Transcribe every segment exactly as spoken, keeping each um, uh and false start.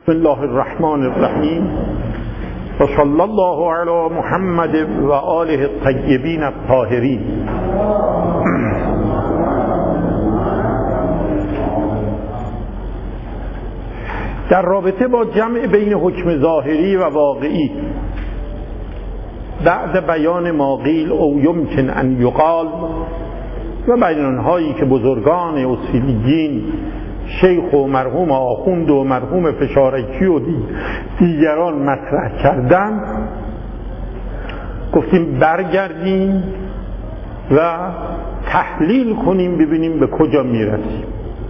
بسم الله الرحمن الرحیم و صلی الله علی محمد و آله الطیبین الطاهرین. در رابطه با جمع بین حکم ظاهری و واقعی بعد بیان ما قیل او یمکن ان یقال و بیانهایی که بزرگان اصولیین شیخ و مرحوم آخوند و مرحوم فشارکی و دیگران مطرح کردن، گفتیم برگردیم و تحلیل کنیم ببینیم به کجا میرسیم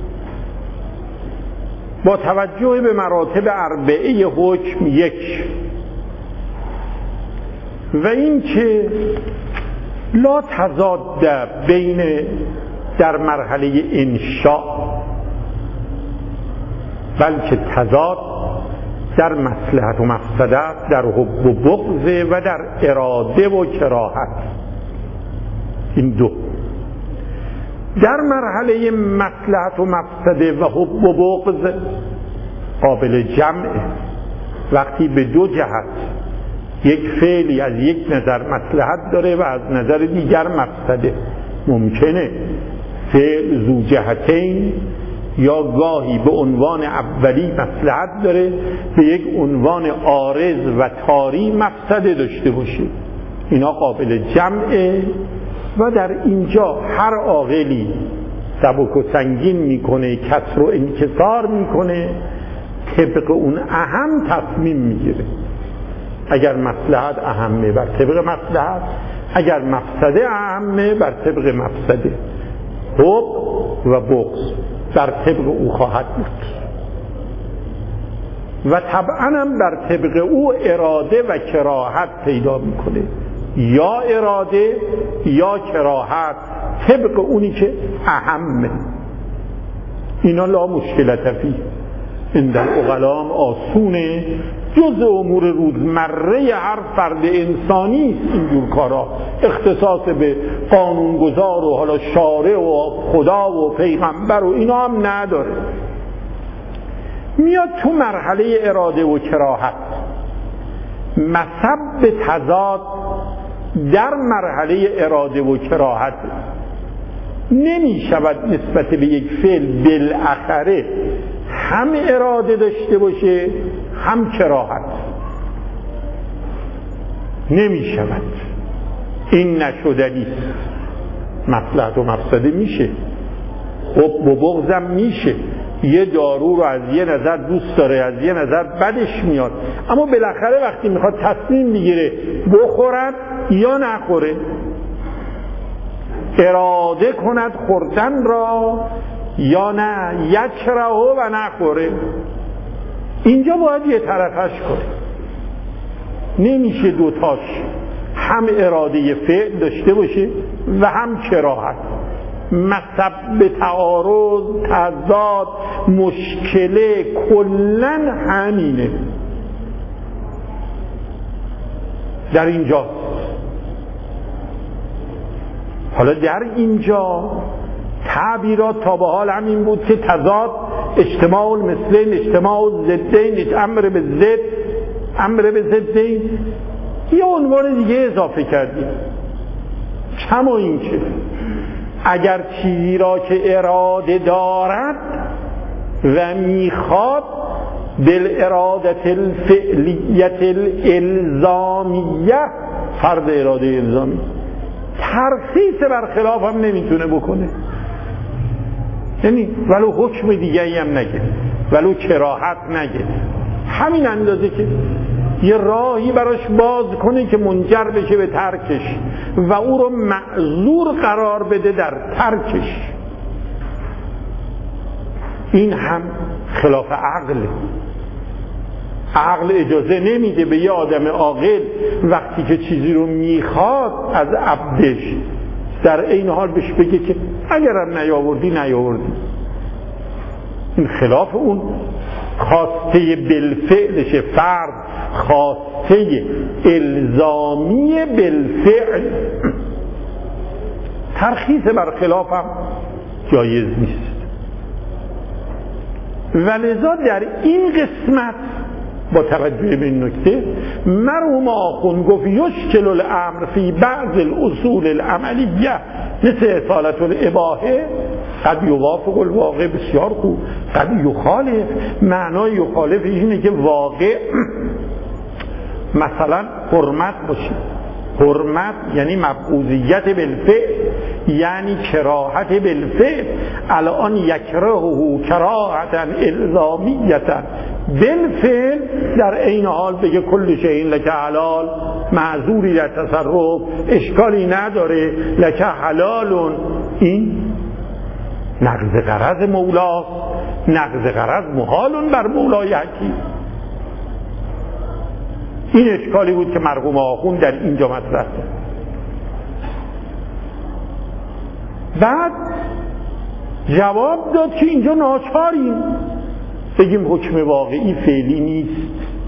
با توجه به مراتب اربعه حکم. یک، و این که لا تضاد بین در مرحله انشاء، بلکه تضاد در مصلحت و مفسدت، در حب و بغض و در اراده و کراهت. این دو در مرحله مصلحت و مفسده و حب و بغض قابل جمعه. وقتی به دو جهت یک فعلی از یک نظر مصلحت داره و از نظر دیگر مفسده، ممکنه فعل ذو جهتین یا گاهی به عنوان اولی مصلحت داره به یک عنوان عارض و طاری مفسده داشته باشه. اینا قابل جمعه و در اینجا هر عاقلی سبک و سنگین میکنه، کسر و انکسار میکنه، طبق اون اهم تصمیم میگیره. اگر مصلحت اهمه بر طبق مصلحت، اگر مفسده اهمه بر طبق مفسده. حب و بغض بر طبق او خواهد بود و طبعا هم بر طبق او اراده و کراهت پیدا میکنه، یا اراده یا کراهت طبق اونی که اهمه. اینا لا مشکلت فی، این در اغلام آسونه، جز امور روزمره هر فرد انسانی است. اینجور کارا اختصاص به قانونگذار و حالا شارع و خدا و پیغمبر و اینا هم نداره. میاد تو مرحله اراده و کراهت. مسبب تضاد در مرحله اراده و کراهت نمی شود نسبت به یک فعل بالاخره هم اراده داشته باشه هم کراهت، نمی شود. این نشدنی مصلحت و مفسده میشه، حب و بغضم میشه. یه دارو رو از یه نظر دوست داره، از یه نظر بدش میاد، اما بالاخره وقتی میخواد تصمیم میگیره بخورد یا نخوره، اراده کند خوردن را یا نه، یکره و نخوره، اینجا باید یه طرفش کنه. نمیشه دوتاش هم اراده فعل داشته باشه و هم کراهت. مسبب تعارض، تضاد، مشکله کلن همینه در اینجا. حالا در اینجا تعبیرات تا به حال همین بود که تضاد اجتماع المثلین، اجتماع الضدین، امر به ضد، امر به ضدین. یه عنوان دیگه اضافه کردیم، کما این که اگر چیزی را که اراده دارد و میخواد بالارادت الفعلیت الالزامیه، فرض اراده الزامی، ترخیص برخلاف هم نمیتونه بکنه. یعنی ولو حکم دیگری هم نگه، ولو کراهت نگه، همین اندازه که یه راهی براش باز کنه که منجر بشه به ترکش و او رو معذور قرار بده در ترکش. این هم خلاف عقله. عقل اجازه نمیده به یه آدم عاقل وقتی که چیزی رو میخواد از عبدش در این حال بهش بگه که اگرم نیاوردی نیاوردی. این خلاف اون خواسته بالفعلشه، فرد خواسته الزامی بالفعل. ترخیص برخلاف هم جایز نیست. و لذا در این قسمت با توجه به این نکته مرحوم آخوند گفت یشکل الامر فی بعض الاصول العملیه مثل اصالت الاباحه قد یوافق الواقع، بسیار خوب، قد یخالف. معنای یخالف اینه که واقع مثلا حرمت باشه، حرمت یعنی مفعولیت بالفعل، یعنی کراهت بالفعل. الان یکرهه کراهتا الزامیتا بالفعل، در این حال بگه کل شیء لک حلال، معذوری در تصرف، اشکالی نداره، لک حلال. این نقض غرض مولاست، نقض غرض محال بر مولای حکیم. این اشکالی بود که مرحوم آخوند در اینجا مطرح کرد. بعد جواب داد که اینجا ناچاریم بگیم حکم واقعی فعلی نیست،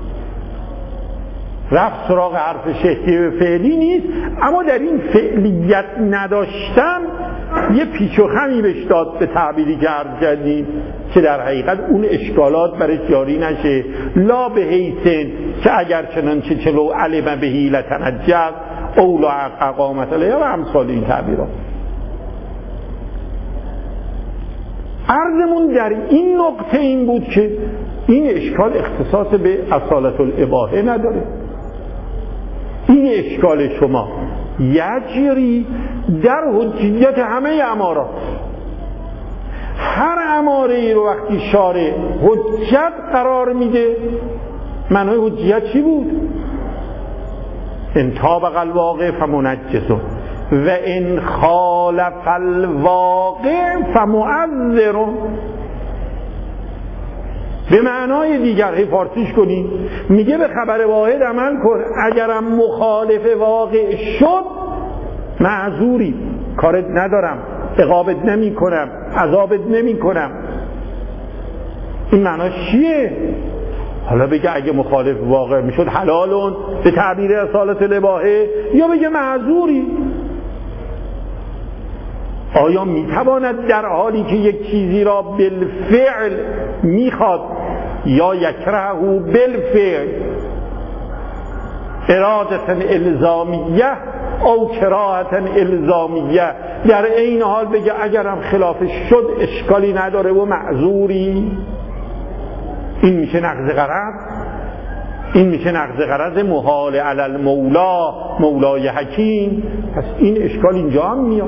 رفت سراغ حرف شیخی فعلی نیست، اما در این فعلیت نداشتن یه پیچ و خمی بهش داد به تعبیری که عرض کردیم که در حقیقت اون اشکالات برای جاری نشه، لا به حیثن که اگر چنانچه چلو علم به حیلتن اجز اولا اقامت علیه و امثال این تعبیرات. عرضمون در این نقطه این بود که این اشکال اختصاص به اصالت الاباحه نداره. این اشکال شما یجری در حجیت همه امارات. هر اماره ای رو وقتی شارع حجت قرار میده، معنای حجیت چی بود؟ ان طابق الواقع فمنجز و ان خالف الواقع فمعذر. به معنای دیگر هی فارسیش کنیم، میگه به خبر واحد عمل کن، اگرم مخالف واقع شد معذوری، کارت ندارم، عقابت نمی کنم، عذابت نمی کنم. این معناش چیه؟ حالا بگه اگه مخالف واقع میشد حلالون به تعبیر اصالت الاباحه، یا بگه معذوری. آیا میتواند در حالی که یک چیزی را بالفعل میخواد یا یکرهه بالفعل ارادتا الزامیه او کراهتا الزامیه در این حال بگه اگرم خلافش شد اشکالی نداره و معذوری؟ این میشه نقض غرض، این میشه نقض غرض محال علی المولا، مولای حکیم. پس این اشکال اینجا هم میاد،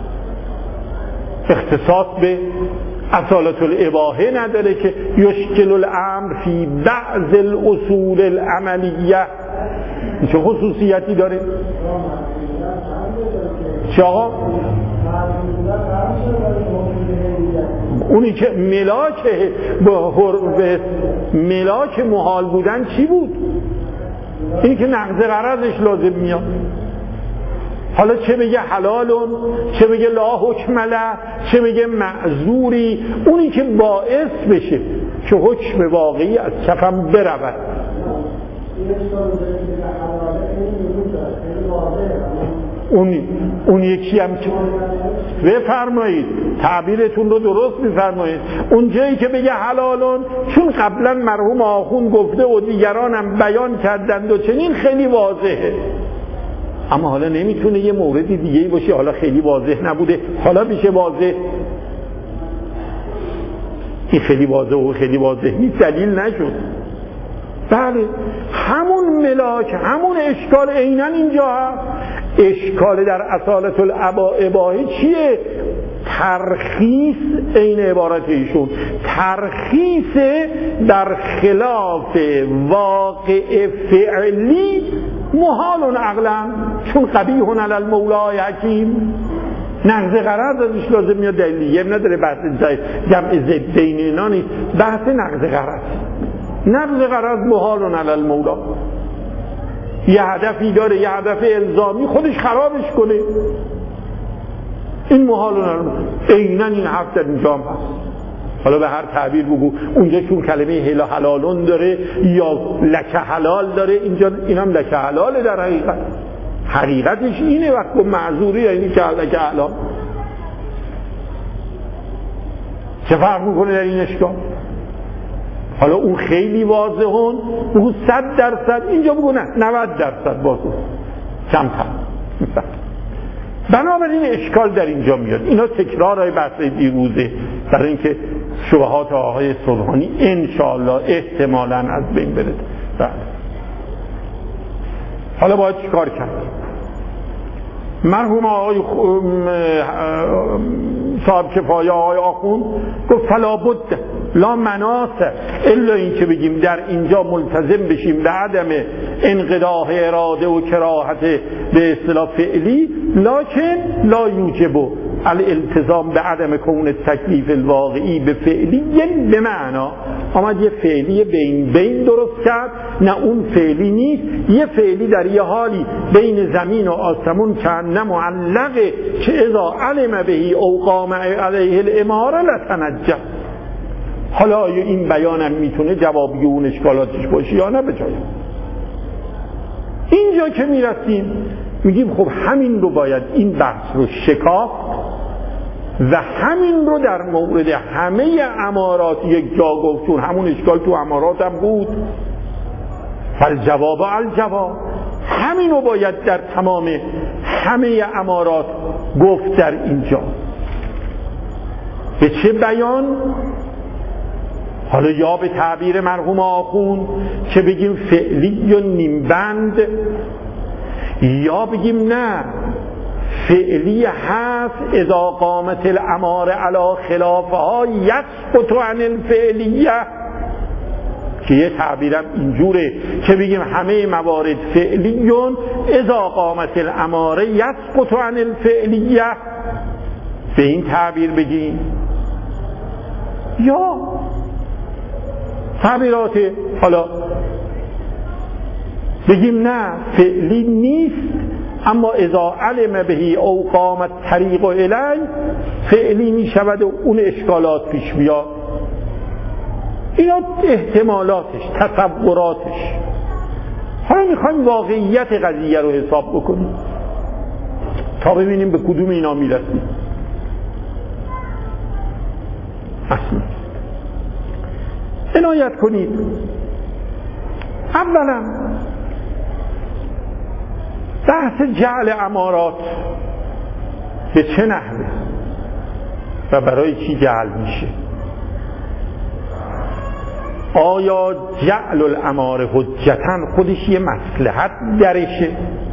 اختصاص به اصالت الاباحه نداره که یشکل الامر فی بعض الاصول العملیه. چه خصوصیتی داره؟ چه آقا؟ اونی که ملاک به ملاک محال بودن چی بود؟ اینی که نقض غرضش لازم میاد. حالا چه بگه حلالون، چه بگه لا حکم له، چه بگه معذوری، اونی که باعث بشه که حکم واقعی از کفم برود. اون اون یکی هم که بفرمایید تعبیرتون رو درست میفرمایید. اون جایی که بگه حلالون، چون قبلا مرحوم آخوند گفته و دیگرانم بیان کردند و چنین خیلی واضحه، اما حالا نمیتونه یه موردی دیگه‌ای باشه حالا خیلی واضح نبوده حالا میشه واضح. این خیلی واضح و خیلی واضح نیست، دلیل نشد. بله همون ملاک، همون اشکال عیناً اینجا هست. اشکال در اصالت الاباحه چیه؟ ترخیص، این عبارت ایشون، ترخیص در خلاف واقع فعلی محال عقلا، چون قبیح علی المولای حکیم. نقض غرض ازش لازم میاد، دلیلیه نداره، بحث جمع ضدین اینا نیست، بحث نقض غرض. نقض غرض محال علی المولا، یه هدفی داره، یه هدف الزامی، خودش خرابش کنه، این محال علی المولا. عیناً این حرف در اینجا هم هست. حالا به هر تعبیر بگو، اونجا چون کلمه هلا حلالون داره یا لک حلال داره، اینجا اینم لک حلاله. در حقیقت حقیقتش اینه، وقت معذوری یعنی که لک حلال. چه فرق میکنه در این اشکال؟ حالا اون خیلی واضحون، بگو صد درصد، اینجا بگو نه نود درصد واضح، کمتر. بنابراین اشکال در اینجا میاد. اینا تکرارهای بحث دیروزه برای اینکه شبهات آقای سبحانی انشاءالله احتمالاً از بین بره. بله. حالا باید چیکار کرد؟ مرحوم آقای صاحب کفایه آقای آخوند گفت فلا بد لا مناس الا این که بگیم در اینجا ملتزم بشیم به عدم انقضاء اراده و کراهت به اصطلاح فعلی، لکن لا یوجب الالتزام به عدم کون تکلیف الواقعی به فعلی، یعنی به معنا آمد یه فعلی بین بین درست کرد، نه اون فعلی نیست، یه فعلی در یه حالی بین زمین و آسمون که نه معلقه که اذا علم بهی او قام علیه الاماره لتنجم. حالا آیا این بیانم میتونه جوابی اون اشکالاتش باشه یا نه؟ بجایم اینجا که میرسیم میگیم خب همین رو باید این بحث رو شکافت و همین رو در مورد همه امارات یک جا گفت، چون همون اشکال تو امارات هم بود. فالجواب الجواب، همین رو باید در تمام همه امارات گفت در اینجا. به چه بیان؟ حالا یا به تعبیر مرحوم آخوند که بگیم فعلی و نیمبند، یا بگیم نه فعلی هست اذا قامت الاماره علی خلافها یسقط عن الفعلیه، که یه تعبیرم اینجوره که بگیم همه موارد فعلیون اذا قامت الاماره یسقط عن الفعلیه، به این تعبیر بگیم. یا تعبیرات حالا بگیم نه فعلی نیست اما اذا علم بهی او قامت طریق الی فعلی می شود و اون اشکالات پیش بیاد. اینا احتمالاتش، تصوراتش. حالا میخوایم واقعیت قضیه رو حساب بکنیم تا ببینیم به کدوم اینا میرسیم. اصلا عنایت کنید. اولا بحث جعل امارات به چه نحوه و برای چی جعل میشه؟ آیا جعل الاماره حجتاً خودش یه مصلحت درشه؟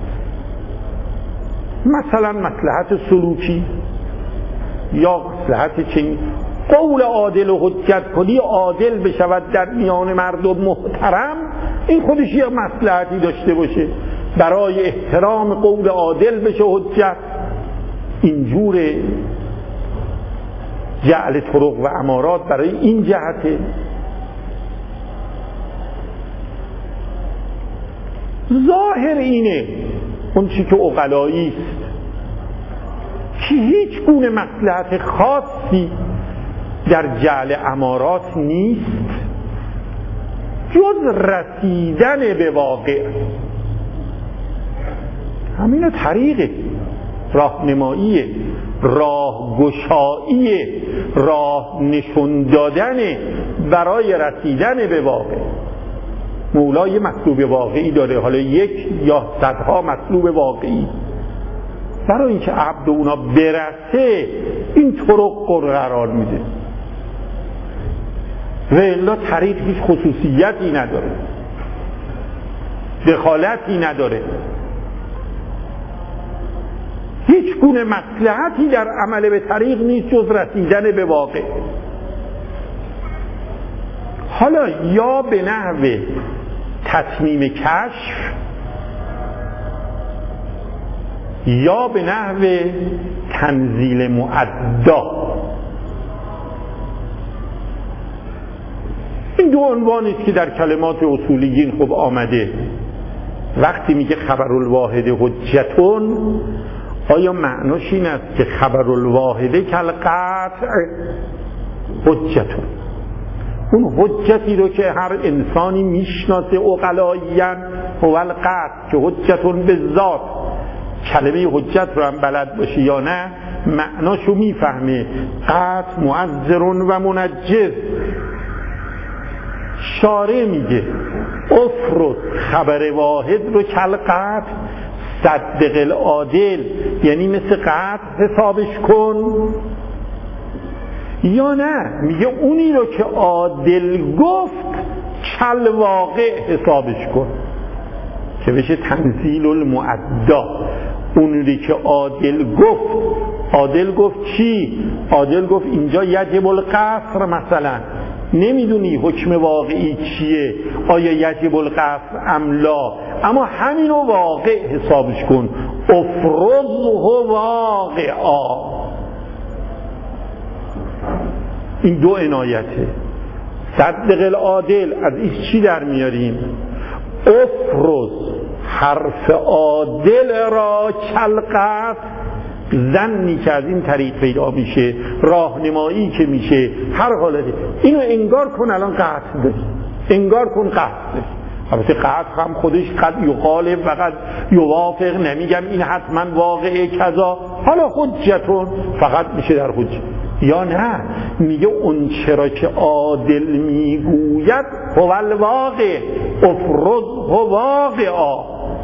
مثلا مصلحت سلوکی یا مصلحت چنین؟ قول عادل و حجت کنی عادل بشود در میان مردم محترم، این خودش یه مصلحتی داشته باشه برای احترام قول عادل بشه حجت. اینجور جعل طرق و امارات برای این جهته. ظاهر اینه اون چی که عقلایی است که هیچ گونه مصلحت خاصی در جعل امارات نیست جز رسیدن به واقع. همین طریقه راهنمایی، راهگشایی، راه نشون دادن برای رسیدن به واقع. مولا یه مطلوب واقعی داره، حالا یک یا صدها مطلوب واقعی. برای اینکه عبد اونا برسه این طرق قرار میده و الا طریق هیچ خصوصیتی نداره، دخالتی نداره، هیچ گونه مصلحتی در عمل به طریق نیست جز رسیدن به واقع. حالا یا به نحو تصمیم کشف یا به نحو تنزیل معدا. این دو عنوانی است که در کلمات اصولیین خوب آمده. وقتی میگه خبر الواحد حجتون، آیا معناش این است که خبر الواحد کالقطع حجتون، اون حجتی رو که هر انسانی میشناسه عقلاییاً هو القطع که حجتون به ذات، کلمه حجت رو هم بلد باشه یا نه معناشو میفهمه. قطع معذر و منجز، شارع میگه افرض خبر واحد رو کل قطع صدق العادل، یعنی مثل قطع حسابش کن، یا نه میگه اونی رو که عادل گفت کل واقع حسابش کن که بشه تنزیل المعدا. اونی که عادل گفت، عادل گفت چی؟ عادل گفت اینجا یجب القصر مثلا، نمیدونی حکم واقعی چیه، آیا یجب القصر ام لا، اما همینو واقع حسابش کن، افرضه واقعا. این دو عنایته. صدق العادل از این چی در میاریم؟ افرض حرف عادل را کلقت، زنی که از این طریق پیدا میشه، راهنمایی که میشه، هر حالتی اینو انگار کن الان قطع داری، انگار کن قطع داری. البته قطع هم خودش قد یقال و قد یوافق، نمیگم این حتما واقعه کذا، حالا حجتون فقط میشه در حجت، یا نه میگه اون چرا که عادل میگوید هو الواقع افرض هو واقعا.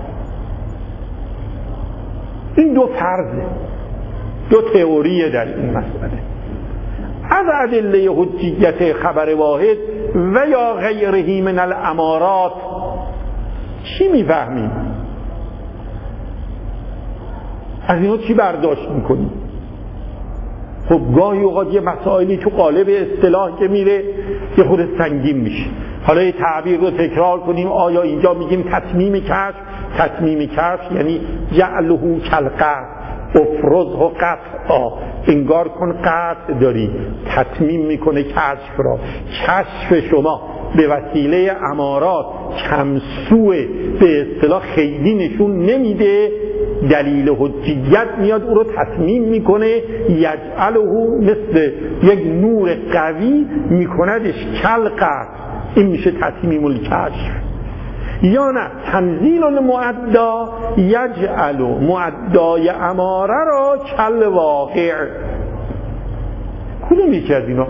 این دو فرضه، دو تئوریه در این مسئله. از ادله حجیت خبر واحد و یا غیره من الامارات چی میفهمیم؟ از اینا چی برداشت میکنیم؟ خب گاهی اوقات یه مسائلی تو قالب اصطلاح که میره یه خود سنگین میشه. حالا یه تعبیر رو تکرار کنیم. آیا اینجا میگیم تتمیم کشف؟ تتمیم کشف یعنی جعله کالقطع، افرضه قطعا، انگار کن قطع داری، تتمیم میکنه کشف را. کشف شما به وسیله امارات کمسوه، به اصطلاح خیلی نشون نمیده، دلیل حجیت میاد او رو تتمیم میکنه، یجعله مثل یک نور قوی میکندش کالقطع. این میشه تتمیم الکشف. یا نه تنزیل المعدا یجعل معدای اماره را کل واقع. کدوم یکی از اینا؟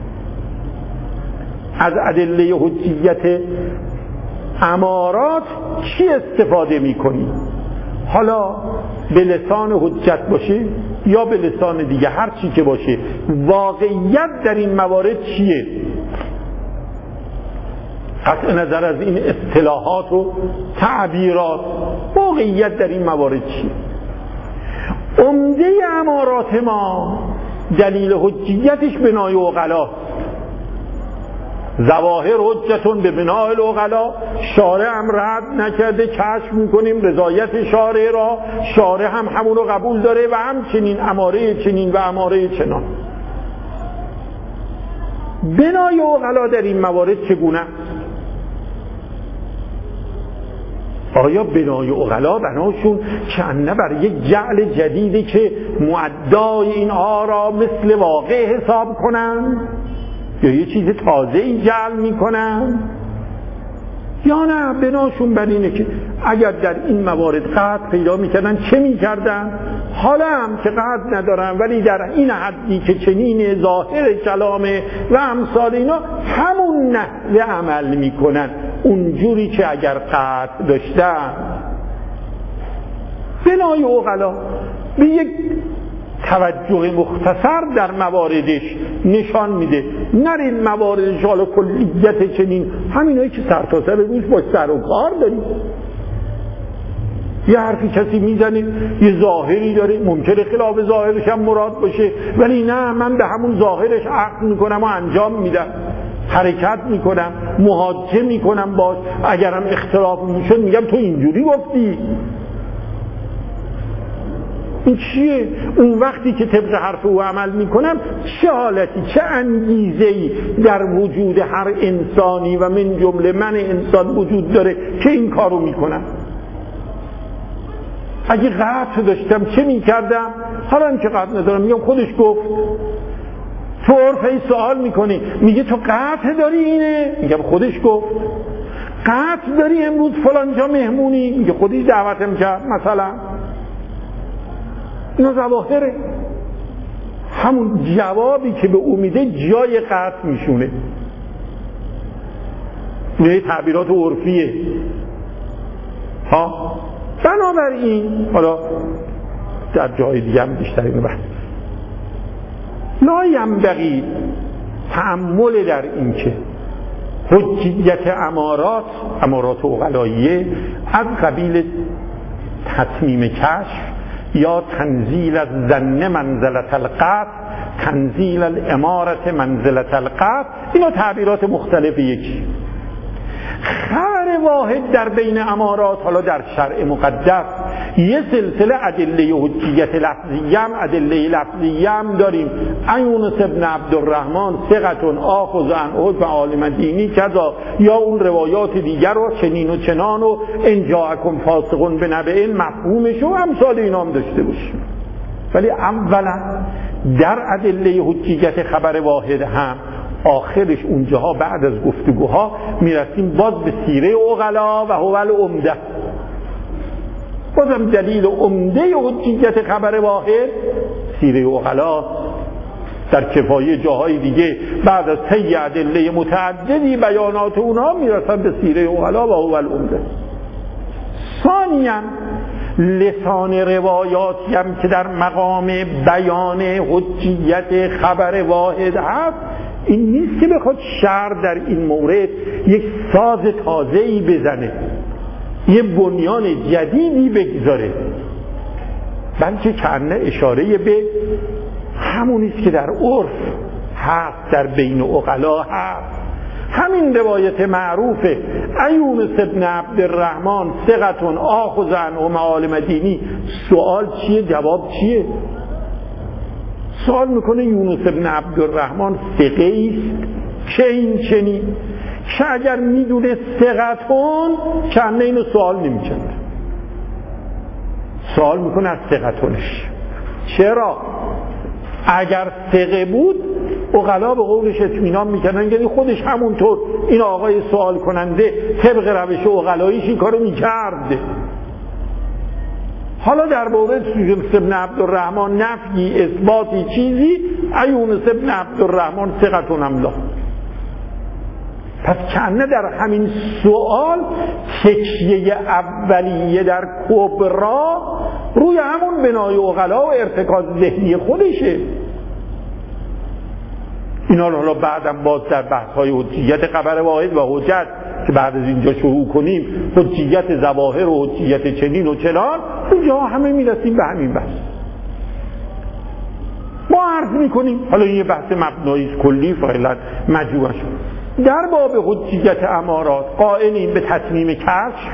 از ادله حجیت امارات چی استفاده میکنی؟ حالا به لسان حجت باشه یا به لسان دیگه، هر چی که باشه، واقعیت در این موارد چیه؟ قطع نظر از این اصطلاحات و تعبیرات، واقعیت در این موارد چیه؟ عمده امارات ما دلیل حجیتش بنای عقلا، ظواهر حجتون به بنای العقلا، شارع هم رد نکرده، کشف میکنیم رضایت شارع را، شارع هم همون رو قبول داره و همچنین اماره چنین و اماره چنان. بنای عقلا در این موارد چگونه؟ آیا بنای عقلا بناشون کنه برای یک جعل جدیدی که معدای اینها را مثل واقع حساب کنن، یا یه چیز تازه ای جعل میکنن، یا نه بناشون بر اینه که اگر در این موارد قطع پیدا میکردن چه میکردن؟ حالا هم که قطع ندارن ولی در این حدی که چنین ظاهر کلامه و امثال اینا، همون نحوه عمل میکنن اونجوری که اگر قطع داشتن. بنای عقلا به یک توجه مختصر در مواردش نشان میده. نرین مواردش حالا کلیت چنین همینایی که سر تا سر روش با سر و کار داریم. یه حرفی کسی میزنه یه ظاهری داره، ممکنه خلاف ظاهرش هم مراد باشه، ولی نه، من به همون ظاهرش عقد میکنم و انجام میدم، حرکت میکنم، محاجه میکنم باش. اگرم اختلاف میشد میگم تو اینجوری گفتی. این چیه؟ اون وقتی که طبق حرف او عمل میکنم، چه حالتی، چه انگیزه‌ای در وجود هر انسانی و من جمله من انسان وجود داره که این کارو میکنم؟ اگه قطع داشتم چه میکردم؟ حالا هم که قطع ندارم میگم خودش گفت. تو عرفی سوال میکنی میگه تو قطع داری اینه؟ میگم خودش گفت. قطع داری امروز فلان جا مهمونی؟ میگه خودش دعوتم کرد مثلا. اینا ظواهره. همون جوابی که به او میده جای قطع میشونه. این تعبیرات عرفیه ها. بنابراین حالا در جای دیگه هم بیشتر اینو بحث لا ینبغی تأمل در این که حجیت امارات امارات عقلاییه از قبیل تتمیم کشف یا تنزیل از ظن منزلت القطع، تنزیل الامارت منزلت القطع، اینا تعبیرات مختلف یکی. خبر واحد در بین امارات حالا در شرع مقدس یه سلسله ادله حجیت لفظیه هم ادله لفظیه هم داریم. یونس ابن عبدالرحمن ثقة آخذ عن حکم عالم دینی کذا، یا اون روایات دیگر رو چنین و چنان و ان جاءکم فاسق بنبأ مفهومش و امثال اینا هم داشته باشیم. ولی اولا در ادله حجیت خبر واحد هم آخرش اونجاها بعد از گفتگوها میرسیم باز به سیره عقلا و هو العمده. بازم دلیل عمده حجیت خبر واحد سیره عقلا. در کفایه جاهای دیگه بعد از طی ادله متعددی بیانات اونها میرسن به سیره عقلا و هو العمده. ثانیاً لسان روایاتی هم که در مقام بیان حجیت خبر واحد هست، این نیست که بخواد شرع در این مورد یک ساز تازه‌ای بزنه، یه بنیان جدیدی بگذاره، بلکه کنه اشاره به همونیست که در عرف هست، در بین عقلا هست. همین روایت معروفه یونس ابن عبدالرحمن ثقة آخذ عن عالم دینی. سوال چیه؟ جواب چیه؟ سوال میکنه یونس ابن عبدالرحمن ثقه است چه این چنین، که اگر میدونه ثقتون کنه اینو سوال نمیکرد. سوال میکنه از ثقتونش. چرا؟ اگر ثقه بود عقلا به قولش اطمینان میکردن، یعنی خودش همونطور این آقای سوال کننده طبق روش عقلاییش این کارو میکرد. حالا در مورد یونس ابن عبدالرحمن نفی اثباتی چیزی یونس ابن عبدالرحمن ثقة املا. پس کنه در همین سوال تکیه اولیه در کبرا روی همون بنای عقلا و ارتکاز ذهنی خودشه. اینا رو حالا بعدم باز در بحث‌های حجیت خبر واحد و حجت که بعد از اینجا شروع کنیم، حجیت ظواهر و حجیت چنین و چنان، اونجا همه میرسیم به همین بحث. ما عرض میکنیم حالا این یه بحث مبنایی کلی فعلا مجموعه شد. در باب حجیت امارات قائلیم به تتمیم کشف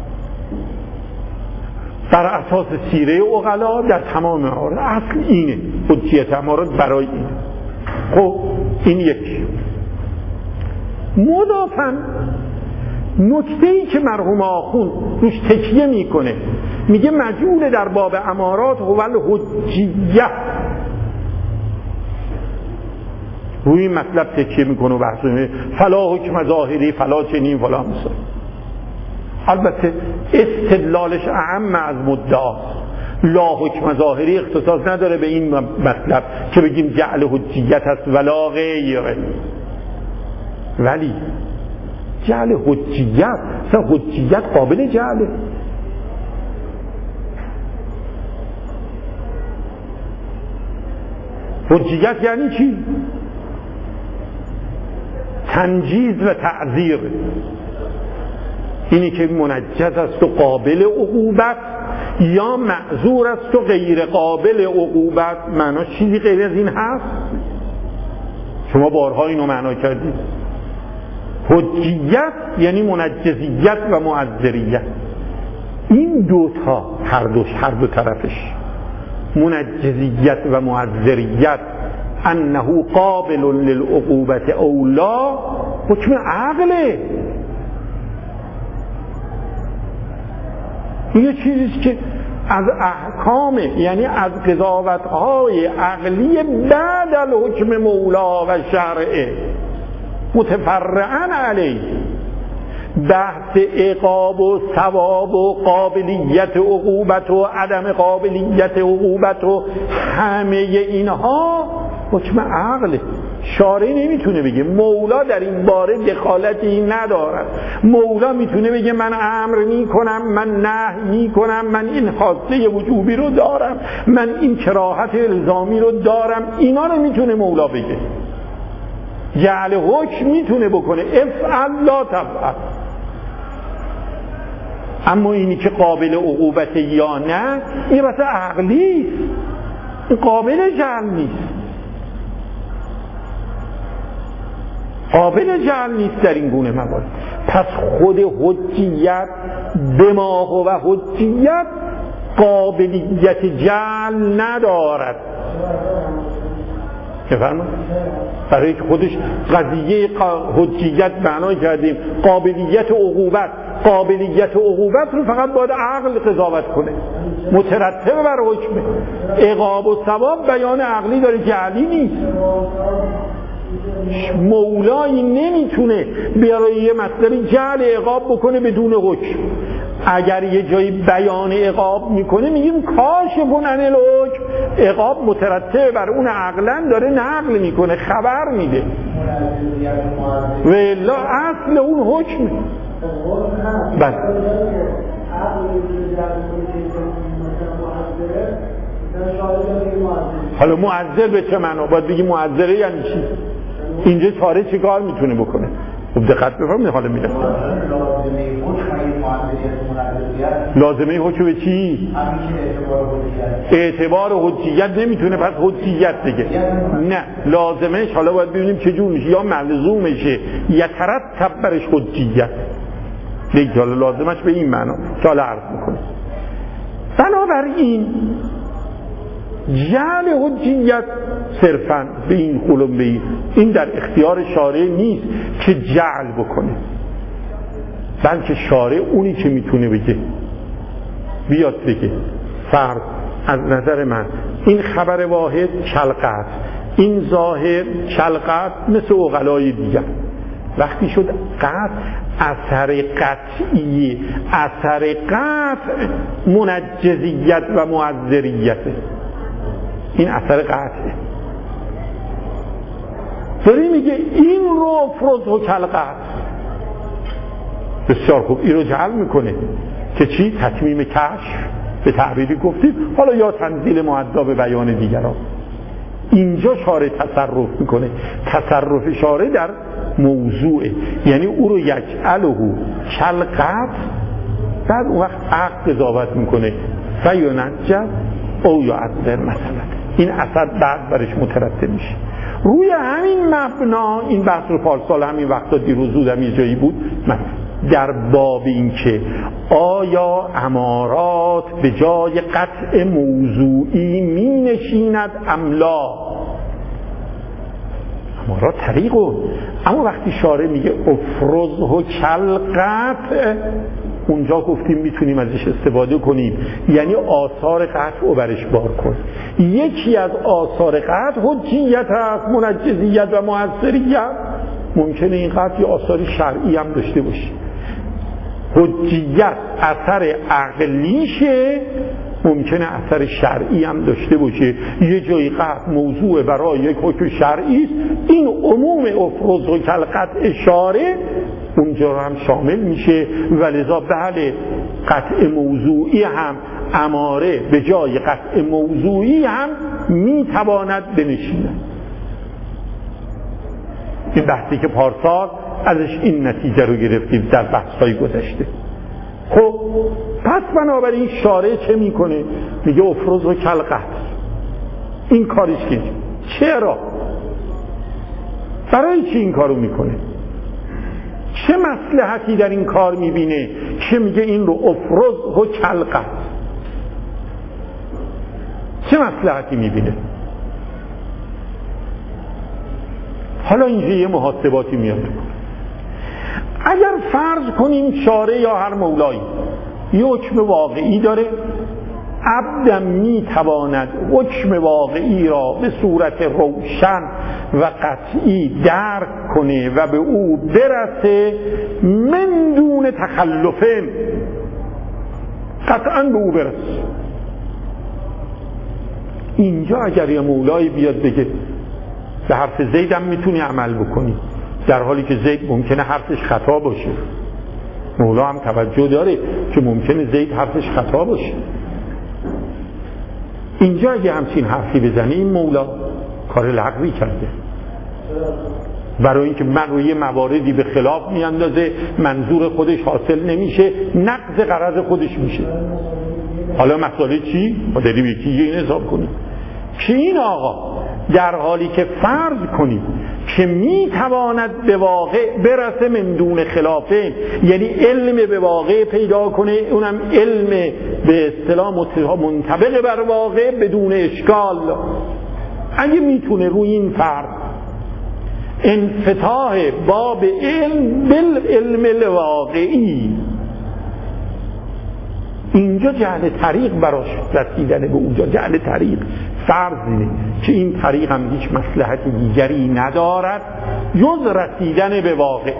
بر اساس سیره عقلا در تمام امارات. اصل اینه حجیت امارات برای اینه. خب این یکی. مضافاً نکته‌ای که مرحوم آخوند روش تکیه میکنه، میگه مجعول در باب امارات هو الحجیه. روی این مطلب تکیه میکنه و بحث میکنه فلا حکم ظاهری فلا چنین فلا مثال. البته استدلالش اعم از مدعاست. لا حکم ظاهری اختصاص نداره به این مطلب که بگیم جعل حجیت است ولا غیره، ولی جعل حجیت مثلا حجیت قابل جعله. حجیت یعنی چی؟ تنجیز و تعذیر. اینی که منجز است و قابل عقوبت یا معذور است و غیر قابل عقوبت. معناش چیزی غیر از این هست؟ شما بارها اینو معنا کردید. حجیت یعنی منجزیت و معذریت. این دوتا هر دوش هر دو طرفش، منجزیت و معذریت، انه قابل للعقوبت اولا، حکم عقله. این یه چیزیست که از احکام، یعنی از قضاوت‌های عقلی بعد الحکم مولا و شرعه متفرعاً علیه. بحث عقاب و ثواب و قابلیت عقوبت و عدم قابلیت عقوبت و همه اینها حکم عقل. شارع نمیتونه بگه، مولا در این باره دخالتی ندارد. مولا میتونه بگه من امر میکنم، من نهی میکنم، من این خاصه وجوبی رو دارم، من این کراهت الزامی رو دارم. اینا رو میتونه مولا بگه. جعل حکم میتونه بکنه، افعل لا تفعل. اما اینی که قابل عقوبت یا نه، این واسه عقلی است، قابل جعل نیست. قابل جعل نیست در این گونه موارد. پس خود حجیت به ما و حجیت قابلیت جعل ندارد. بفرمایید. برای که خودش قضیه حجیت معنا کردیم قابلیت عقوبت، قابلیت عقوبت رو فقط باید عقل قضاوت کنه، مترتب بر حکم. عقاب و ثواب بیان عقلی داره، جعلی نیست. مولایی نمیتونه برای یه مسئله جعل عقاب بکنه بدون حکم. اگر یه جایی بیان عقاب میکنه میگیم کاشفون عن الحکم، عقاب مترتب بر اون عقلا داره نقل میکنه، خبر میده، و الا اصل اون حکمه. بله حالا معذر به چه معنا؟ باید بگی معذره یعنی چی؟ اینجا چاره چی کار میتونه بکنه؟ خب دقت بفرمایید. حالا میگم لازمه حکم به چی؟ اعتبار حجیت نمیتونه، پس حجیت دیگه نه. لازمش حالا باید ببینیم چه جور میشه، یا ملزومشه یترتب برش حجیت دیگه. حالا لازمش به این معنا که حالا عرض میکنه. بنابراین جعل حجیت صرفاً به این قلم به این این در اختیار شارع نیست که جعل بکنه، بلکه شارع اونی که میتونه بگه بیاد بگه فرض از نظر من این خبر واحد کلقت، این ظاهر کلقت مثل عقلای دیگر. وقتی شد قطع اثر قطعی، اثر قطع منجزیت و معذریته، این اثر قطعه. داری میگه این رو افرز و کلقت، بسیار خوب، این رو جعل میکنه که چی؟ تتمیم کشف به تعبیری گفتیم، حالا یا تنزیل معدا به بیان دیگران. اینجا شارع تصرف میکنه. تصرف شارع در موضوعه، یعنی او رو یجعله کلقت، بعد اون وقت عقل قضاوت میکنه فینجب او یعذر مثلا. این اثر بعد برش مترتب میشه. روی همین مبنا این بحث رو پارسال همین وقتا دیروز زودم یه جایی بود من در باب این که آیا امارات به جای قطع موضوعی می نشیند ام لا. امارات طریقون، اما وقتی شارع میگه افرز و کلقت، اونجا گفتیم میتونیم ازش استفاده کنیم، یعنی آثار قطع رو برش بار کن. یکی از آثار قطع حجیت هست، منجزیت و مؤثریت. ممکنه این قطع یه آثار شرعی هم داشته باشه. حجیت اثر عقلیشه، ممکنه اثر شرعی هم داشته باشه. یه جایی قطع موضوع برای یک حکم شرعی است، این عموم افرز و کلقطع شارع اونجا هم شامل میشه. ولذا بله قطع موضوعی هم اماره به جای قطع موضوعی هم میتواند بنشیند. این بحثی که پارسال ازش این نتیجه رو گرفتیم در بحث‌های گذشته. خب پس بنابراین شارع چه میکنه؟ میگه افرز و کلقت. این کارش که چرا؟ برای چی این کارو میکنه؟ چه مصلحتی در این کار میبینه که میگه این رو افرز و کلقت؟ چه مصلحتی میبینه؟ حالا اینجا یه محاسباتی میاد. اگر فرض کنیم شارع یا هر مولایی یه حکم واقعی داره، عبدم میتواند حکم واقعی را به صورت روشن و قطعی درک کنه و به او برسه من دون تخلفه، قطعا به او برسه. اینجا اگر یه مولایی بیاد بگه به حرف زید هم میتونی عمل بکنی، در حالی که زید ممکنه حرفش خطا باشه. مولا هم توجه داره که ممکنه زید حرفش خطا باشه. اینجا اگه همچین حرفی بزنی این مولا کار لغوی کرده، برای اینکه من روی مواردی به خلاف میاندازه، منظور خودش حاصل نمیشه، نقض غرض خودش میشه. حالا مسئله چی؟ ما داریم یکی این حساب کنیم که این آقا در حالی که فرض کنیم که میتواند به واقع برسه من دون خلافه، یعنی علم به واقع پیدا کنه، اونم علم به اصطلاح منطبق بر واقع بدون اشکال، اگه میتونه روی این فرض انفتاح باب علم بالعلم الواقعی، اینجا جعل طریق براش رسیدن به اونجا، جعل طریق فرض اینه که این طریق هم هیچ مصلحت دیگری ندارد جز رسیدن به واقع،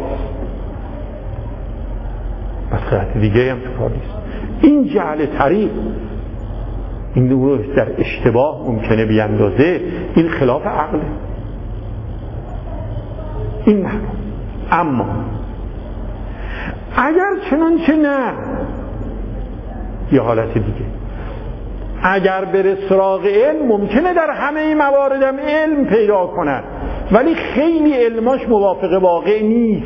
مصلحت دیگری هم تو کار نیست. این جعل طریق این رو در اشتباه ممکنه بیندازه، این خلاف عقله، این نه. اما اگر چنانچه نه، یه حالت دیگه، اگر بره سراغ علم ممکنه در همه این موارد هم علم پیدا کنن، ولی خیلی علماش موافق واقع نیست،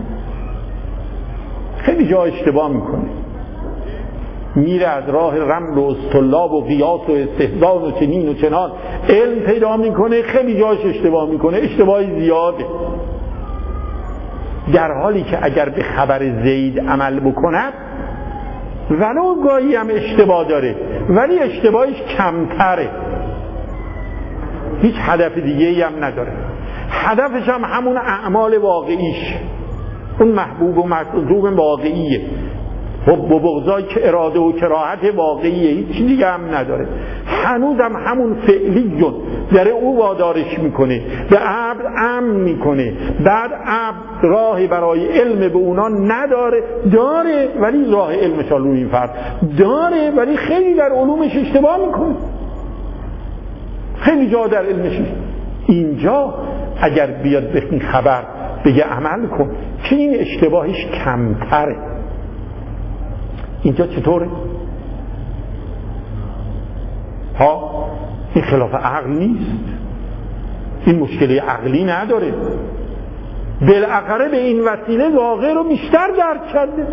خیلی جا اشتباه میکنه، میره از راه رمل و استلاب و قیاس و استحضان و چنین و چنان علم پیدا میکنه، خیلی جاش اشتباه میکنه، اشتباهی زیاده، در حالی که اگر به خبر زید عمل بکند ولو گاهی هم اشتباه داره ولی اشتباهش کمتره، هیچ هدف دیگه‌ای هم نداره، هدفش هم همون اعمال واقعیش، اون محبوب و مطلوب واقعیه، حب و بغضای که اراده و کراهت واقعیه، هیچ دیگه هم نداره، هنوزم همون فعلیون داره او وادارش میکنه، به عبد امن میکنه، بعد عبد راهی برای علم به اونا نداره، داره ولی راه علمش روی این فرد داره ولی خیلی در علومش اشتباه میکنه، خیلی جا در علمش. اینجا اگر بیاد به این خبر بگه عمل کن که این اشتباهش کمتره، اینجا چطوره؟ ها این خلاف عقل نیست، این مشکلی عقلی نداره، بالاخره به این وسیله واقع رو بیشتر درک کرده،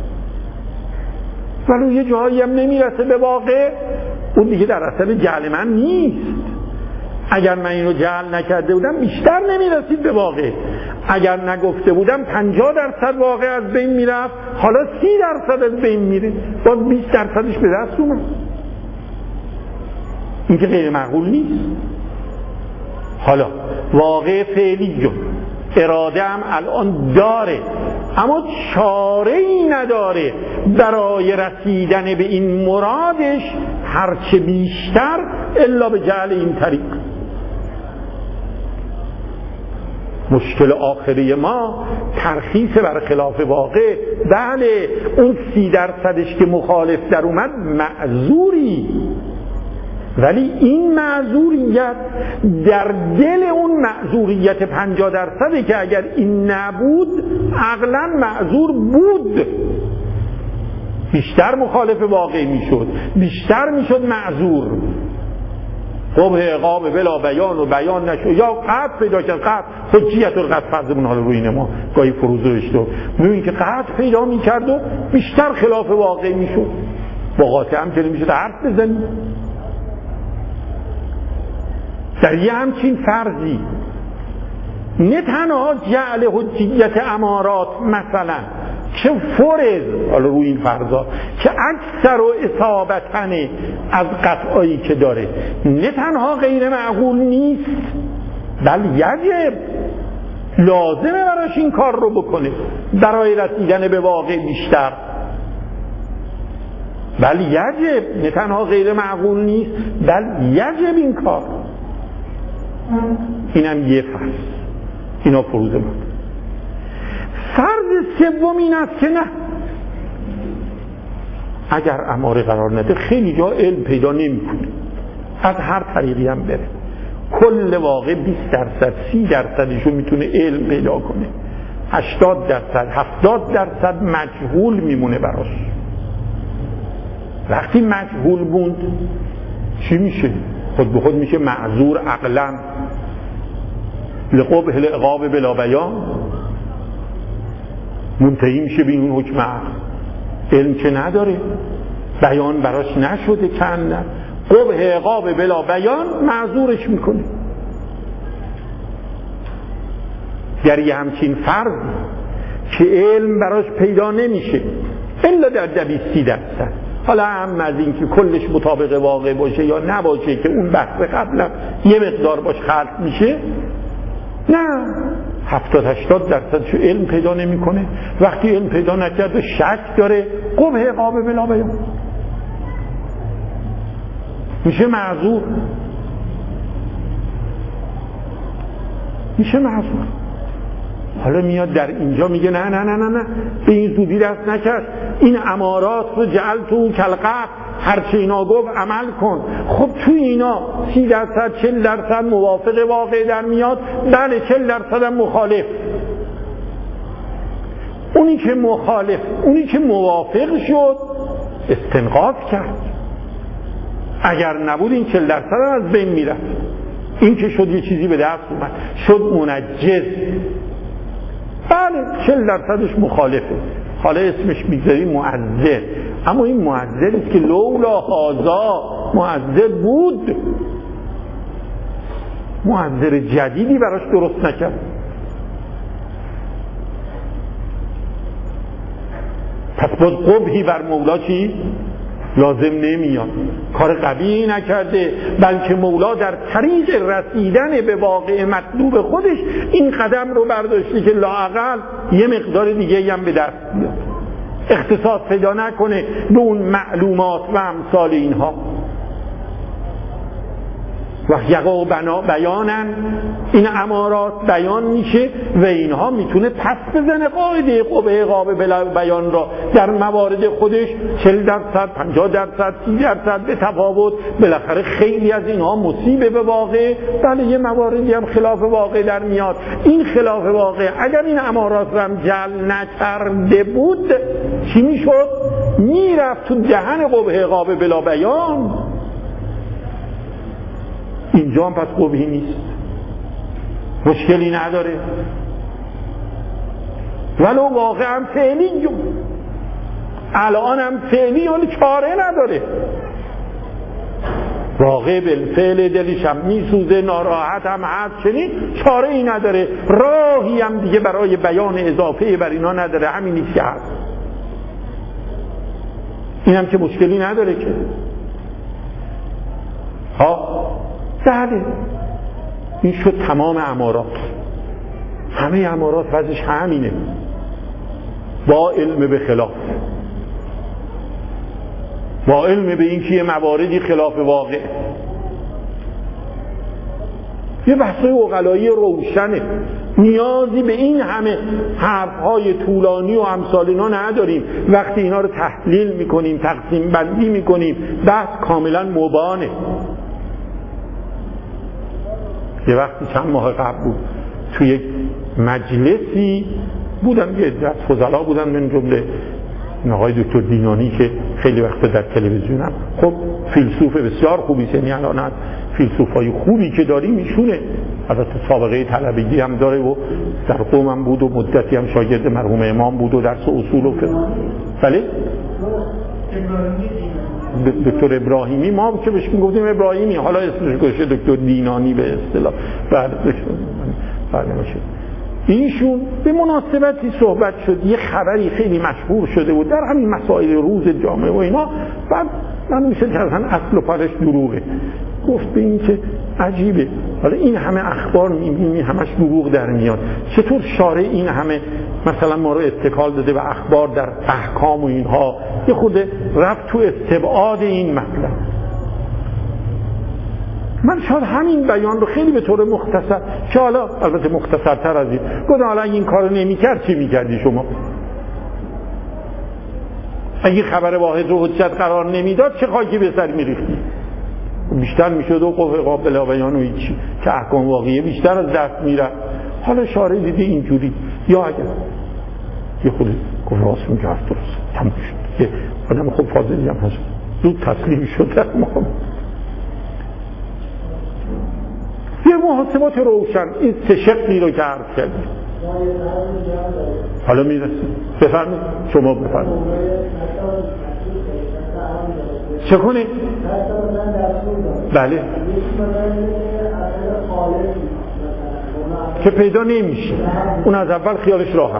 ولی یه جایی هم نمیرسه به واقع، اون دیگه در اثر جهل من نیست. اگر من اینو جهل نکرده بودم بیشتر نمیرسید به واقع، اگر نگفته بودم پنجاه درصد واقع از بین میرفت، حالا سی درصد از بین میره، باز بیست درصدش به دست اومد. این که غیر معقول نیست. حالا واقع فعلی اراده هم الان داره اما چاره‌ای نداره برای رسیدن به این مرادش هرچه بیشتر الا به جعل این طریق. مشکل آخری ما ترخیص بر خلاف واقع. بله اون سی درصدش که مخالف در اومد معذوری، ولی این معذوریت در دل اون معذوریت پنجاه درصده که اگر این نبود عقلا معذور بود، بیشتر مخالف واقع میشد، بیشتر میشد معذور. قبح عقاب بلا بیان و بیان نشد یا قطع پیدا کرد، قطع حجیت القطع فرضمون حالا روی ما گاهی فروز داشت و میبینید که قطع پیدا میکرد و بیشتر خلاف واقع میشد. با قاطع هم که نمیشد حرف بزنید. در یه همچین فرضی نه تنها جعل حجیت امارات مثلا که فرض حالا روی این فرضا که اکثر و اصابتن از قطعایی که داره نه تنها غیر معقول نیست بل یجب لازمه براش این کار رو بکنه برای رسیدن به واقع بیشتر. بل یجب نه تنها غیر معقول نیست بل یجب این کار. اینم یه فرض، اینا فروض ما. فرض سوم این است که نه، اگر اماره قرار نده خیلی جا علم پیدا نمی کنه، از هر طریقی هم بره. کل واقع بیست درصد سی درصدشو میتونه علم پیدا کنه، هشتاد درصد هفتاد درصد مجهول میمونه براش. وقتی مجهول موند چی میشه؟ خود به خود میشه معذور عقلا، لقبح العقاب بلا بیان، منتهی میشه به این حکم عقل. علم که نداره، بیان براش نشده، چند نه قبح عقاب بلا بیان معذورش میکنه. در یه همچین فرض که علم براش پیدا نمیشه الا در دویستی درصد، حالا هم از این که کلش مطابق واقع باشه یا نباشه که اون بحث قبلا یه مقدار باش خلط میشه، نه هفتاد هشتاد درصدشو علم پیدا نمیکنه. وقتی علم پیدا نکرده شک داره، قبح عقاب بلا بیان، میشه معذور، میشه معذور. حالا میاد در اینجا میگه نه نه نه نه نه به این زودی دست نکرد، این امارات رو جعل تو کلقب، هرچه اینا گفت عمل کن. خب توی اینا سی درصد چل درصد موافق واقع در میاد، بله چل درصد هم مخالف. اونی که مخالف، اونی که موافق شد استنقاض کرد، اگر نبود این چل درصد هم از بین میرفت. این که شد یه چیزی به دست اومد، شد منجز، بله چل درصدش مخالفه، حالا اسمش میگذاری معذر، اما این معذر است که لولا هذا معذر بود، معذر جدیدی براش درست نکرد. پس باز قبحی بر مولا چی؟ لازم نمیاد، کار قبیحی نکرده، بلکه مولا در طریق رسیدن به واقع مطلوب خودش این قدم رو برداشته که لااقل یه مقدار دیگه هم به دست بیاد، اختصاص پیدا نکنه به اون معلومات و امثال اینها. و یقع بنا بیانن، این امارات بیان میشه و اینها میتونه پس بزنه قاعده قبح عقاب بلا بیان را در موارد خودش، چل درصد پنجاه درصد سی درصد به تفاوت. بالاخره خیلی از اینها مصیبه به واقع، بله یه مواردی هم خلاف واقع در میاد. این خلاف واقع اگر این امارات را هم جعل نکرده بود چی میشد؟ میرفت تو دهن قبح عقاب بلا بیان. اینجا هم پس قبحی نیست، مشکلی نداره، ولو واقع هم فعلی جون الان هم فعلی ولی چاره نداره، واقع بالفعل دلش هم میسوزه، ناراحت هم هست، چنین چاره ای نداره، راهی هم دیگه برای بیان اضافه بر اینا نداره، همین نیست که هست. این هم که مشکلی نداره که ها. بله این شد تمام امارات، همه امارات وضعش همینه، با علم به خلاف، با علم به این که یه مواردی خلاف واقع. یه بحثای عقلایی روشنه، نیازی به این همه حرفهای طولانی و امثال اینا نداریم. وقتی اینا رو تحلیل میکنیم، تقسیم بندی میکنیم، بحث کاملا مبانه. یه وقتی چند ماه قبل بود توی یک مجلسی بودن، یه عده فضلا بودن، من جمله آقای دکتر دینانی که خیلی وقت در تلویزیون هم خب فیلسوف بسیار خوبی، یعنی الان از فیلسوفای خوبی که داریم ایشونه، البته سابقه طلبگی هم داره و در قم هم بود و مدتی هم شاگرد مرحوم امام بود و درس اصول و فقه. بله دکتر ابراهیمی، ما که بهش میگفتیم ابراهیمی، حالا اسمش گذاشته دکتر دینانی به اصطلاح. بعد بعد باشه ایشون به مناسبتی صحبت شد، یه خبری خیلی مشهور شده بود در همین مسائل روز جامعه و اینا، بعد من میشه که اصلا اصل و پرش دروغه. گفت به این که عجیبه، حالا این همه اخبار میبینیم همش دروغ در میاد، چطور شارع این همه مثلا ما رو اتکال داده و اخبار در احکام و اینها یه خود رفت تو استبعاد این مطلب. من شاید همین بیان رو خیلی به طور مختصر، که حالا البته مختصرتر از این گفتم، حالا اگه این کار رو نمی کرد چی می کردی شما؟ اگه خبر واحد رو حجت قرار نمیداد چه خاکی به سر می ریختی؟ بیشتر میشد و قوه قابل بیان و هیچی که احکام واقعیه بیشتر از دست میره. حالا شارع دیده اینجوری، یا اگر یه خود گفت راست میگه هست درست تموم شد، یه آدم خوب فاضلی هم هست زود تسلیم شد در مقام یه محاسبات روشن. این سه شقی رو که عرض کردیم حالا میرسیم. بفرمید شما بفرمید چه کنید؟ بله که پیدا نمیشه، اون از اول خیالش راحت.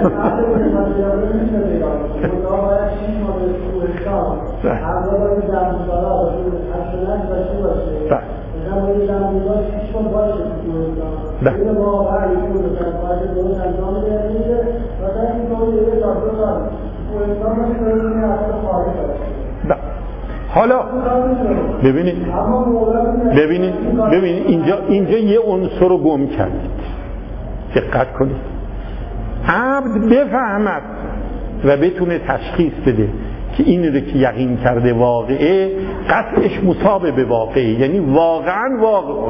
حالا ببینید ببینید ببینید اینجا اینجا یه عنصر رو گم کردید. دقت کنید. عبد بفهمد و بتونه تشخیص بده که این رو که یقین کرده واقعه، قطعش مصابه به واقعه، یعنی واقعا واقع.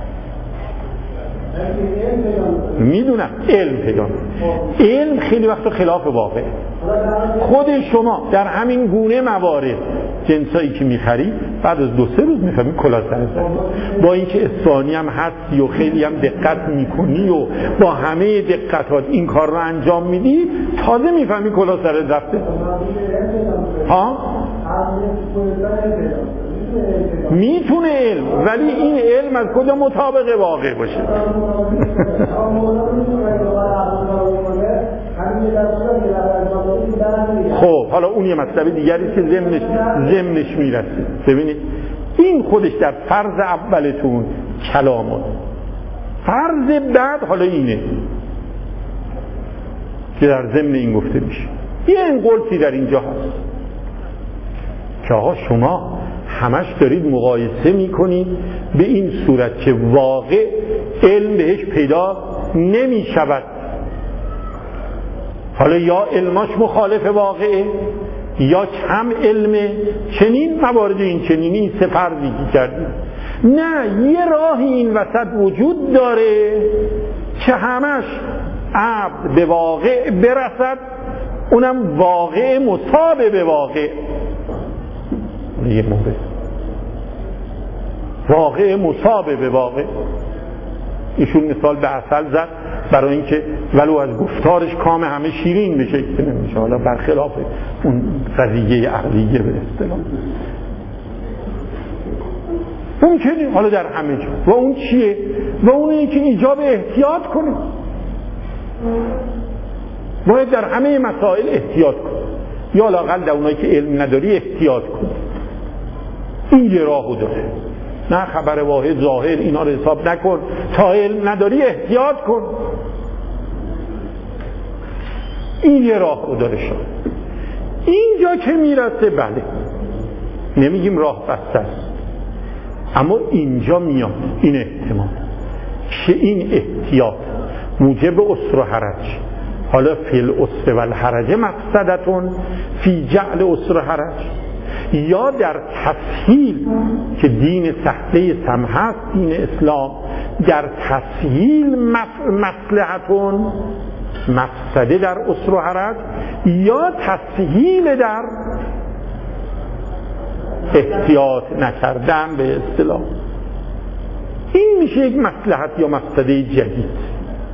میدونم علم پیدا علم خیلی وقت خلاف واقع. خود شما در همین گونه موارد جنسایی که میخری بعد از دو سه روز میفهمی کلاه سر زدی، با اینکه اصفهانی هم هستی و خیلی هم دقت میکنی و با همه دقتات این کار رو انجام میدی، تازه میفهمی کلاه سر رفته. ها میتونه علم، ولی این علم از کجا مطابق واقع باشه؟ خب حالا اون یه مطلب دیگری که ضمنش ضمنش میرسه. ببینید این خودش در فرض اولتون کلامات، فرض بعد حالا اینه که در ضمن این گفته میشه. یه انقلتی در اینجا هست که آقا شما همش دارید مقایسه میکنید به این صورت که واقع علم بهش پیدا نمی شود. حالا یا علماش مخالف واقعه یا کم علمه. چنین موارد این چنینی این سفردی که کردیم. نه، یه راهی این وسط وجود داره که همش عبد به واقع برسد، اونم واقع مصابه به واقع. یه مورد واقع مصابه به واقع. ایشون مثال به عسل زد برای اینکه ولو از گفتارش کام همه شیرین بشه که نمیشه، حالا برخلاف اون قضیه عقلیه به اصطلاح ممکنه حالا در همه جا. و اون چیه؟ و اون اینه که ایجاب احتیاط کنه. باید در همه مسائل احتیاط کنه، یا لااقل در اونایی که علم نداری احتیاط کنه. این یه راهو داره. نه خبر واحد ظاهر اینا رو حساب نکن، تا علم نداری احتیاط کن. این یه راهو داره. شد اینجا که میرسه بله نمیگیم راه بسته است، اما اینجا میاد این احتمال که این احتیاط موجب اسر و حرج. حالا فی الاسر و الحرج مفسدتون فی جعل اسر و حرج، یا در تسهیل که دین سهله سمح است دین اسلام، در تسهیل مصلحتون مفسده در اسر و حرج، یا تسهیل در احتیاط نکردن به اصطلاح. این میشه یک مصلحت یا مفسده جدید.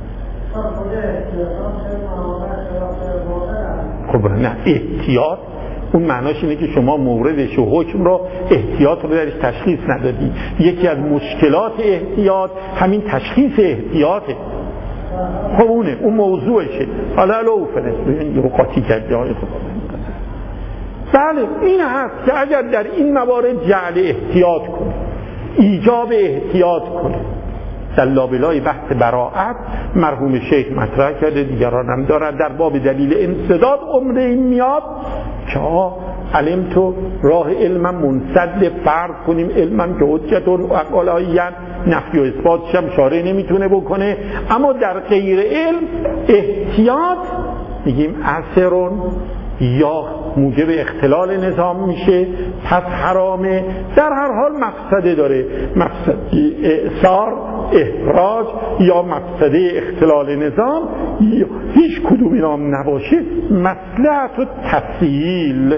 خب نه، احتیاط اون معناش اینه که شما موردش و حکم رو احتیاط رو درش تشخیص ندادی. یکی از مشکلات احتیاط همین تشخیص احتیاطه. خب اونه اون موضوعشه. حالا الو فرست یه رو قاطی کردی های خدا. بله این هست که اگر در این موارد جعل احتیاط کنه، ایجاب احتیاط کنه. در لابلای بحث براعت مرحوم شیخ مطرح کرده، دیگران هم دارن، در باب دلیل انسداد عمره این میاد که آه علم تو راه علمم منسد فرض کنیم علمم که حجتون و اقالایین نفی و اثبات شم شارع نمیتونه بکنه، اما در غیر علم احتیاط میگیم اثرون یا موجب اختلال نظام میشه، پس حرامه. در هر حال مفسده داره، مفسده اعصار، احراج یا مفسده اختلال نظام، یا هیچ کدوم اینا نباشه، مصلحت و تسهیل.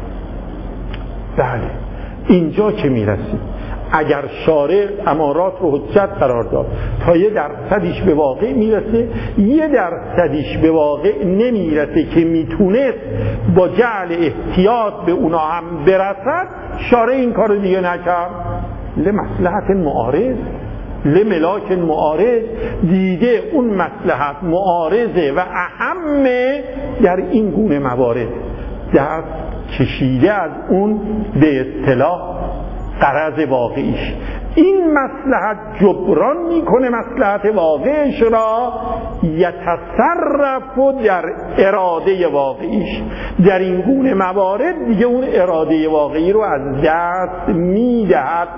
بله اینجا که میرسیم اگر شارع امارات رو حجت قرار داد تا یه درصدیش به واقع میرسه، یه درصدیش به واقع نمیرسه که میتونست با جعل احتیاط به اونا هم برسد، شارع این کار دیگه نکرد. لمصلحت معارض، لملاک معارض، دیده اون مصلحت معارضه و اهمه در این گونه موارد، دست کشیده از اون به اصطلاح غرض واقعیش. این مصلحت جبران میکنه مصلحت واقعیش را، یتصرف در اراده واقعیش. در این گونه موارد دیگه اون اراده واقعی رو از دست میدهد.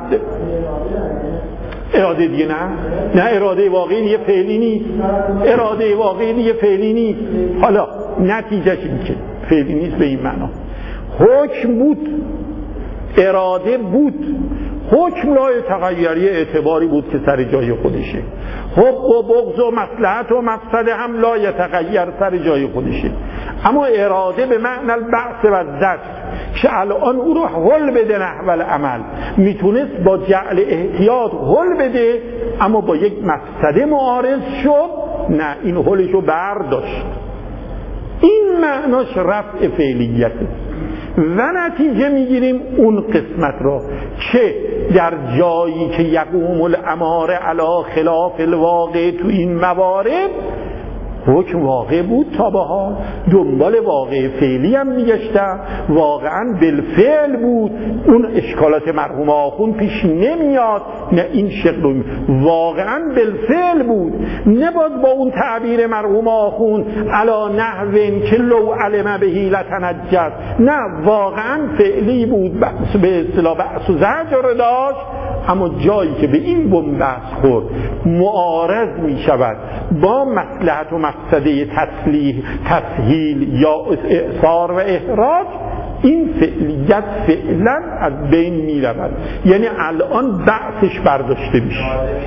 اراده دیگه نه نه اراده واقعی دیگه فعلی نیست، اراده واقعی دیگه فعلی نیست. حالا نتیجهش این که فعلی نیست به این معنا حکم بود، اراده بود، حکم لای تغییری اعتباری بود که سر جای خودشه، حب و بغض و مصلحت و مفسده هم لای تغییر سر جای خودشه، اما اراده به معنی البعث و زجر که الان او رو حل بده نحو عمل، میتونست با جعل احتیاط حل بده اما با یک مفسده معارض شد، نه این حلش رو برداشت. این معناش رفع فعلیته و نتیجه میگیریم اون قسمت را که در جایی که یقوم الامر علی خلاف الواقع تو این موارد حکم واقع بود تا به حال، دنبال واقع فعلی هم میگشتم، واقعا بالفعل بود، اون اشکالات مرحوم آخوند پیش نمیاد، نه این شکل واقعا بالفعل بود، نباید با اون تعبیر مرحوم آخوند علا نحوین که لو علم بهی لتنجس، نه واقعا فعلی بود، به اصطلاح بأس و زجر داشت، اما جایی که به این بنبست خورد معارض می شود با مصلحت و مفسده تسلیح تسهیل یا اعصار و احراج، این فعلیت فعلا از بین می رود، یعنی الان بحثش برداشته میشه.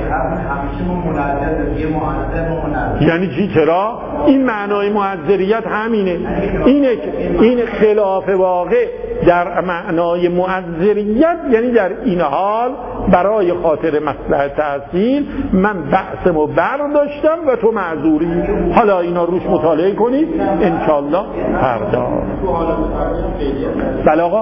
یعنی چی؟ چرا؟ این معنای معذریت همینه، اینه این خلاف واقع در معنای معذریت، یعنی در این حال برای خاطر مصلحت تحصیل من بحثمو برداشتم و تو معذوری، حالا اینا روش مطالعه کنید انشالله فردا. بله آقا.